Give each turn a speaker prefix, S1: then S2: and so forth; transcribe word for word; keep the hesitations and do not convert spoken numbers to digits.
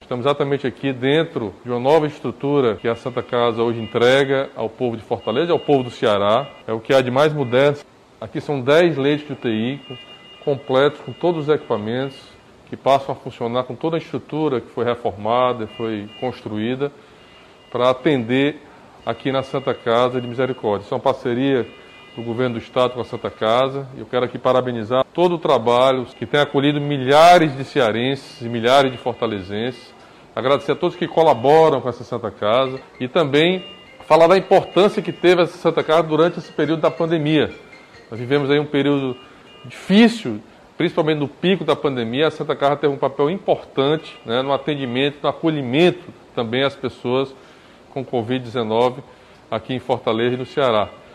S1: Estamos exatamente aqui dentro de uma nova estrutura que a Santa Casa hoje entrega ao povo de Fortaleza e ao povo do Ceará. É o que há de mais moderno. Aqui são dez leitos de U T I completos com todos os equipamentos que passam a funcionar com toda a estrutura que foi reformada, foi construída para atender aqui na Santa Casa de Misericórdia. Isso é uma parceria do Governo do Estado com a Santa Casa. Eu quero aqui parabenizar todo o trabalho que tem acolhido milhares de cearenses e milhares de fortalezenses. Agradecer a todos que colaboram com essa Santa Casa e também falar da importância que teve essa Santa Casa durante esse período da pandemia. Nós vivemos aí um período difícil, principalmente no pico da pandemia. A Santa Casa teve um papel importante, né, no atendimento, no acolhimento também às pessoas com covid dezenove aqui em Fortaleza e no Ceará.